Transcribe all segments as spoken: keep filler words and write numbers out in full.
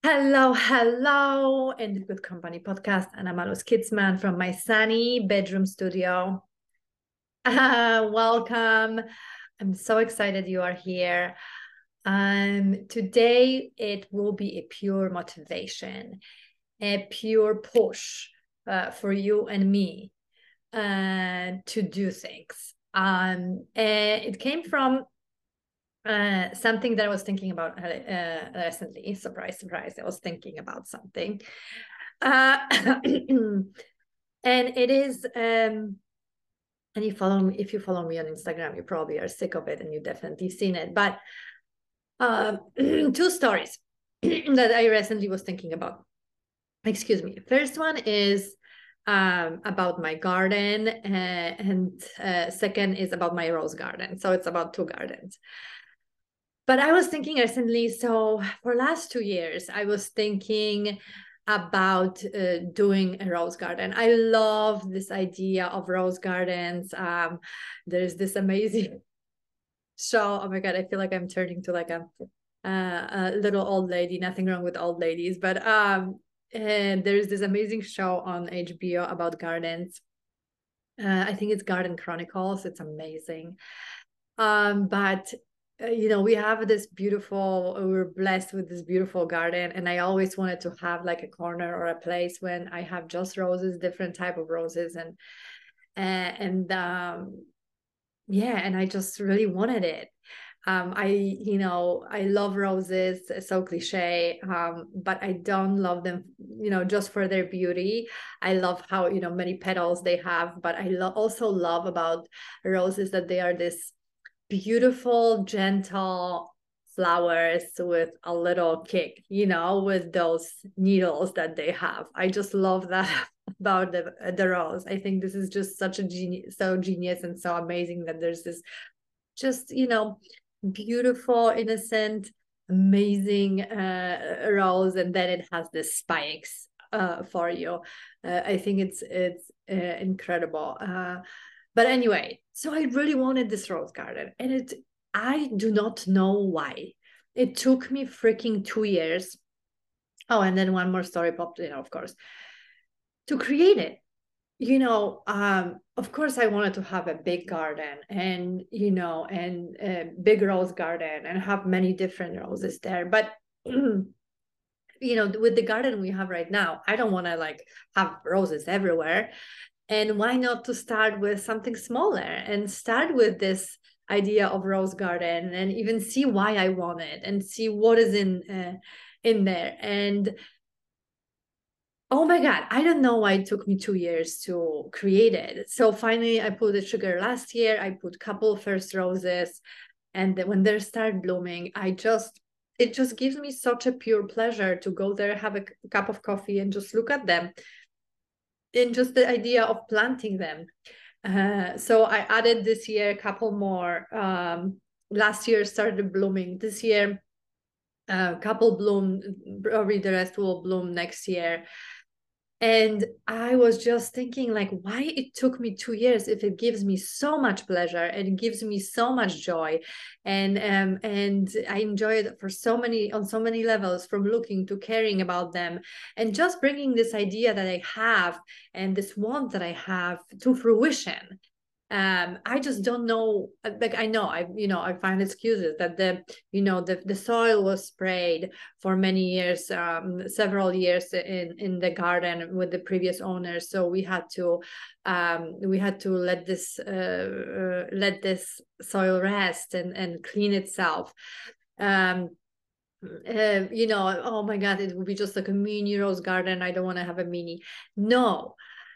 Hello, hello, in the Good Company podcast, and I'm Alus Kidsman from my sunny bedroom studio. Uh, welcome. I'm so excited you are here. Um, today it will be a pure motivation, a pure push uh, for you and me uh, to do things. Um, and it came from uh, something that I was thinking about uh, uh, recently. Surprise, surprise. I was thinking about something. Uh, and it is, um, and you follow me, if you follow me on Instagram, you probably are sick of it and you definitely seen it. But uh, two stories that I recently was thinking about. Excuse me. First one is um, about my garden, uh, and uh, second is about my rose garden. So it's about two gardens. But I was thinking recently, so for last two years, I was thinking about uh, doing a rose garden. I love this idea of rose gardens. Um, there's this amazing show. Oh my God, I feel like I'm turning to like a, uh, a little old lady. Nothing wrong with old ladies, but um, and there's this amazing show on H B O about gardens. Uh, I think it's Garden Chronicles. It's amazing. Um, but uh, you know, we have this beautiful, we're blessed with this beautiful garden, and I always wanted to have like a corner or a place when I have just roses, different type of roses, and uh, and um, yeah, and I just really wanted it. Um, I, you know, I love roses, so cliche, um, but I don't love them, you know, just for their beauty. I love how, you know, many petals they have, but I lo- also love about roses that they are this beautiful, gentle flowers with a little kick, you know, with those needles that they have. I just love that about the, the rose. I think this is just such a genius, so genius and so amazing that there's this just, you know, beautiful, innocent, amazing uh, rose, and then it has the spikes uh, for you. Uh, I think it's it's uh, incredible. Uh, but anyway, so I really wanted this rose garden, and it I do not know why. It took me freaking two years. Oh, and then one more story popped in, of course, to create it. You know, um, of course, I wanted to have a big garden and, you know, and a big rose garden and have many different roses there. But, you know, with the garden we have right now, I don't want to like have roses everywhere. And why not to start with something smaller and start with this idea of rose garden and even see why I want it and see what is in uh, in there. And oh my God, I don't know why it took me two years to create it. So finally I put the sugar last year. I put couple first roses, and then when they start blooming, I just it just gives me such a pure pleasure to go there, have a cup of coffee and just look at them. And just the idea of planting them. Uh, so I added this year a couple more. Um, last year started blooming. This year, a uh, couple bloom. Probably the rest will bloom next year. And I was just thinking, like, why it took me two years if it gives me so much pleasure and it gives me so much joy, and um, and I enjoy it for so many on so many levels, from looking to caring about them, and just bringing this idea that I have and this want that I have to fruition. um I just don't know, like, I know I you know I find excuses that the you know the, the soil was sprayed for many years, um several years in in the garden with the previous owners, so we had to um we had to let this uh, uh let this soil rest and and clean itself. um uh, you know, oh my God, it would be just like a mini rose garden. I don't want to have a mini. No,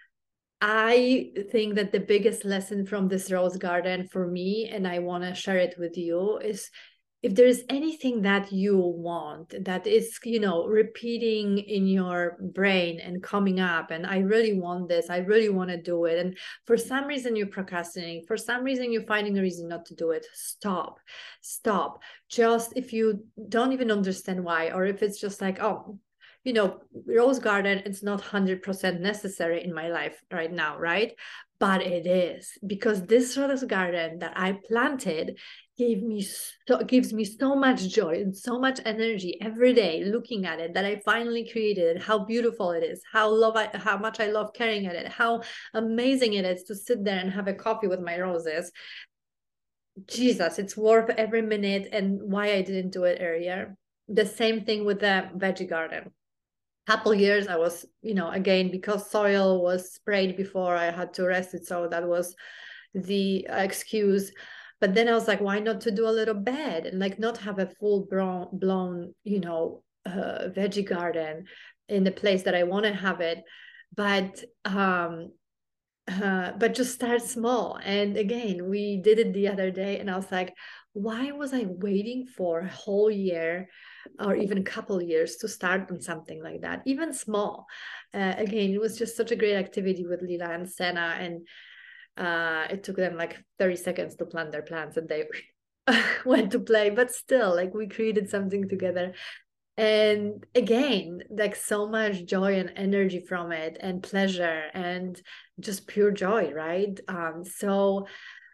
I think that the biggest lesson from this rose garden for me, and I want to share it with you, is if there is anything that you want that is, you know, repeating in your brain and coming up, and I really want this, I really want to do it, and for some reason you're procrastinating, for some reason you're finding a reason not to do it, stop, stop. Just if you don't even understand why, or if it's just like, oh, you know, rose garden, it's not one hundred percent necessary in my life right now, right? But it is, because this rose garden that I planted gave me so gives me so much joy and so much energy every day looking at it, that I finally created, how beautiful it is, how love I how much I love caring at it, how amazing it is to sit there and have a coffee with my roses. Jesus, it's worth every minute, and why I didn't do it earlier. The same thing with the veggie garden. Couple years I was, you know, again, because soil was sprayed before, I had to rest it, so that was the excuse. But then I was like, why not to do a little bed and like not have a full blown, blown, you know, uh, veggie garden in the place that I want to have it, but um, uh, but just start small. And again, we did it the other day, and I was like, why was I waiting for a whole year or even a couple years to start on something like that, even small? Uh, again, it was just such a great activity with Lila and Senna, and uh it took them like thirty seconds to plant their plants, and they went to play, but still, like, we created something together. And again, like, so much joy and energy from it, and pleasure, and just pure joy, right? um so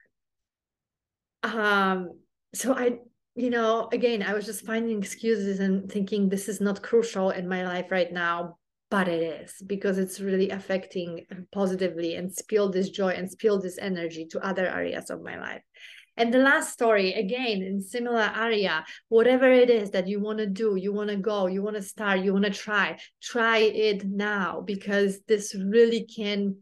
um so I, you know, again, I was just finding excuses and thinking this is not crucial in my life right now, but it is, because it's really affecting positively and spill this joy and spill this energy to other areas of my life. And the last story, again, in similar area, whatever it is that you want to do, you want to go, you want to start, you want to try, try it now, because this really can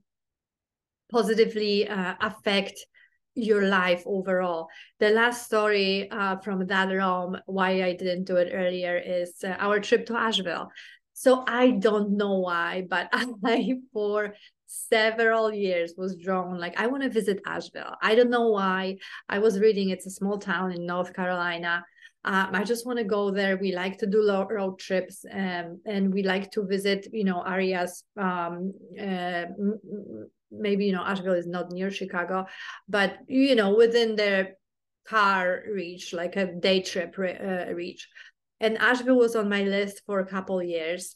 positively uh, affect your life overall. The last story uh, from that realm, why I didn't do it earlier, is uh, our trip to Asheville. So I don't know why, but I, for several years, was drawn, like, I want to visit Asheville. I don't know why. I was reading, it's a small town in North Carolina. Um, I just want to go there. We like to do road trips, um, and we like to visit, you know, areas. Um, uh, maybe, you know, Asheville is not near Chicago, but, you know, within the car reach, like a day trip uh, reach. And Asheville was on my list for a couple years.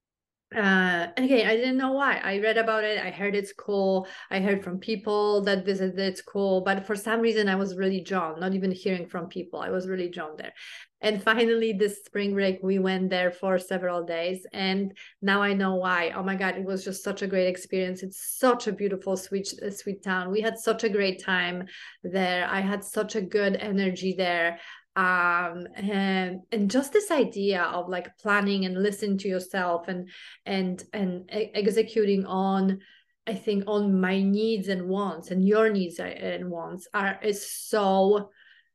Uh, and again, I didn't know why. I read about it. I heard it's cool. I heard from people that visited it's cool. But for some reason, I was really drawn, not even hearing from people. I was really drawn there. And finally, this spring break, we went there for several days. And now I know why. Oh my God, it was just such a great experience. It's such a beautiful, sweet, sweet town. We had such a great time there. I had such a good energy there. Um and and just this idea of like planning and listening to yourself, and and and executing on, I think, on my needs and wants, and your needs and wants are is so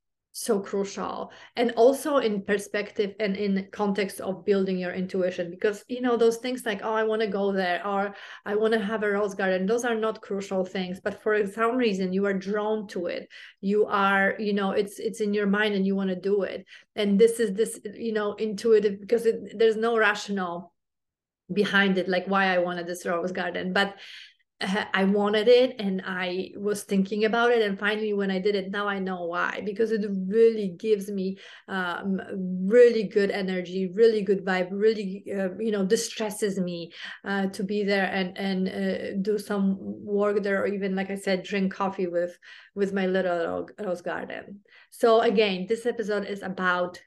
so crucial. And also in perspective and in context of building your intuition, because, you know, those things like, oh, I want to go there, or I want to have a rose garden, those are not crucial things, but for some reason you are drawn to it. You are, you know, it's it's in your mind and you want to do it. And this is this, you know, intuitive, because it, there's no rational behind it, like why I wanted this rose garden, but uh, I wanted it, and I was thinking about it, and finally when I did it, now I know why, because it really gives me um, really good energy, really good vibe, really uh, you know, distresses me uh, to be there and and uh, do some work there, or even, like I said, drink coffee with with my little rose garden. So again, this episode is about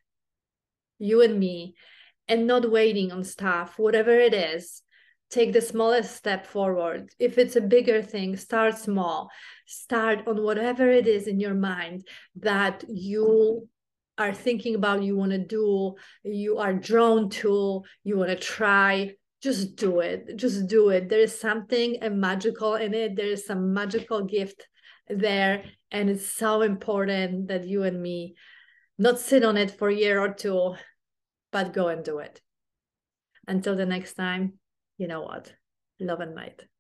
you and me, and not waiting on stuff, whatever it is. Take the smallest step forward. If it's a bigger thing, start small. Start on whatever it is in your mind that you are thinking about, you want to do, you are drawn to, you want to try. Just do it. Just do it. There is something magical in it. There is some magical gift there. And it's so important that you and me not sit on it for a year or two, but go and do it. Until the next time, you know what? Love and light.